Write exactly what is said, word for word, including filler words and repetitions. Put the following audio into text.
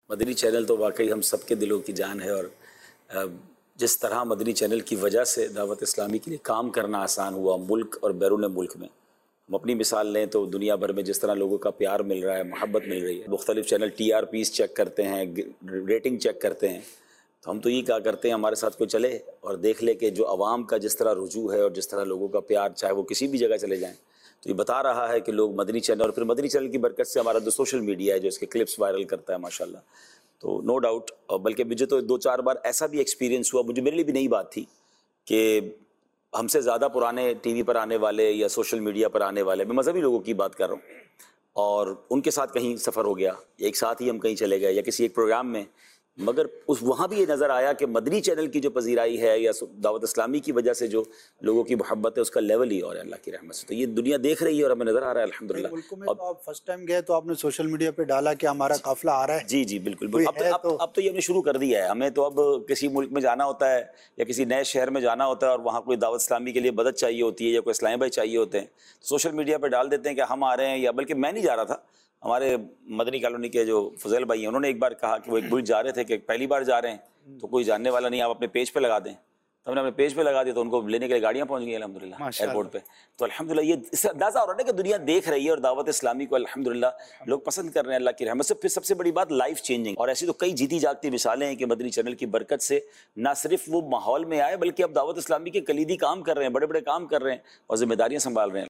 مدنی channel تو واقعی ہم سب کے دلوں کی جان ہے، اور جس طرح مدنی چینل کی وجہ سے دعوت اسلامی کے لیے کام کرنا آسان ہوا ملک اور بیرون ملک میں، ہم اپنی مثال لیں تو دنیا بھر میں جس طرح لوگوں کا پیار مل رہا ہے، محبت مل رہی ہے، مختلف channel T R Ps check کرتے ہیں، ریٹنگ چیک کرتے ہیں، تو ہم تو یہ کہا کرتے ہیں ہمارے ساتھ کوئی چلے اور دیکھ لے کہ جو عوام کا جس طرح رجوع ہے اور جس طرح لوگوں کا پیار، چاہے وہ کسی بھی جگہ چلے جائیں، تو یہ بتا رہا ہے کہ لوگ مدنی چینل، اور پھر مدنی چینل کی برکت سے ہمارا جو سوشل میڈیا ہے جو اس کے کلپس وائرل کرتا ہے ماشاءاللہ، تو نو ڈاؤٹ، اور بلکہ مجھے تو دو چار بار ایسا بھی ایکسپیرینس ہوا، مجھے میرے لیے بھی نئی بات تھی کہ ہم سے زیادہ پرانے ٹی وی پر آنے والے یا سوشل میڈیا پر آنے والے، میں مذہبی لوگوں کی بات کر رہا ہوں، اور ان کے ساتھ کہیں سفر ہو گیا، ایک ساتھ ہی ہم کہیں چلے گئے یا کسی ایک پروگرام میں، مگر اس وہاں بھی یہ نظر آیا کہ مدنی چینل کی جو پذیرائی ہے یا دعوت اسلامی کی وجہ سے جو لوگوں کی محبت ہے، اس کا لیول ہی اور ہے اللہ کی رحمت سے، تو یہ دنیا دیکھ رہی ہے اور ہمیں نظر آ رہا ہے الحمدللہ۔ ملکوں میں تو آپ فرسٹ ٹائم گئے تو آپ نے سوشل میڈیا پہ ڈالا کہ ہمارا قافلہ آ رہا ہے؟ جی جی بالکل بالکل، اب اب اب تو یہ ہم نے شروع کر دیا ہے، ہمیں تو اب کسی ملک میں جانا ہوتا ہے یا کسی نئے شہر میں جانا ہوتا ہے اور وہاں کوئی دعوت اسلامی کے لیے مدد چاہیے ہوتی ہے یا کوئی اسلامی بھائی چاہیے ہوتے ہیں، سوشل میڈیا پہ ڈال دیتے ہیں کہ ہم آ رہے ہیں، یا بلکہ میں نہیں جا رہا تھا، ہمارے مدنی کالونی کے جو فضیل بھائی ہیں انہوں نے ایک بار کہا کہ وہ ایک ملک جا رہے تھے کہ پہلی بار جا رہے ہیں تو کوئی جاننے والا نہیں، آپ اپنے پیج پہ لگا دیں، تو ہم نے اپنے پیج پہ لگا دیا تو ان کو لینے کے لیے گاڑیاں پہنچ گئی الحمدللہ ایئرپورٹ پہ، تو الحمدللہ یہ اس سے اندازہ ہو رہا ہے کہ دنیا دیکھ رہی ہے اور دعوت اسلامی کو الحمدللہ لوگ پسند کر رہے ہیں اللہ کی رحمت سے۔ پھر سب سے بڑی بات لائف چینجنگ، اور ایسی تو کئی جیتی جاگتی مثالیں ہیں کہ مدنی چینل کی برکت سے نہ صرف وہ ماحول میں آئے بلکہ اب دعوت اسلامی کے کلیدی کام کر رہے ہیں، بڑے بڑے کام کر رہے ہیں اور ذمہ داریاں سنبھال رہے ہیں۔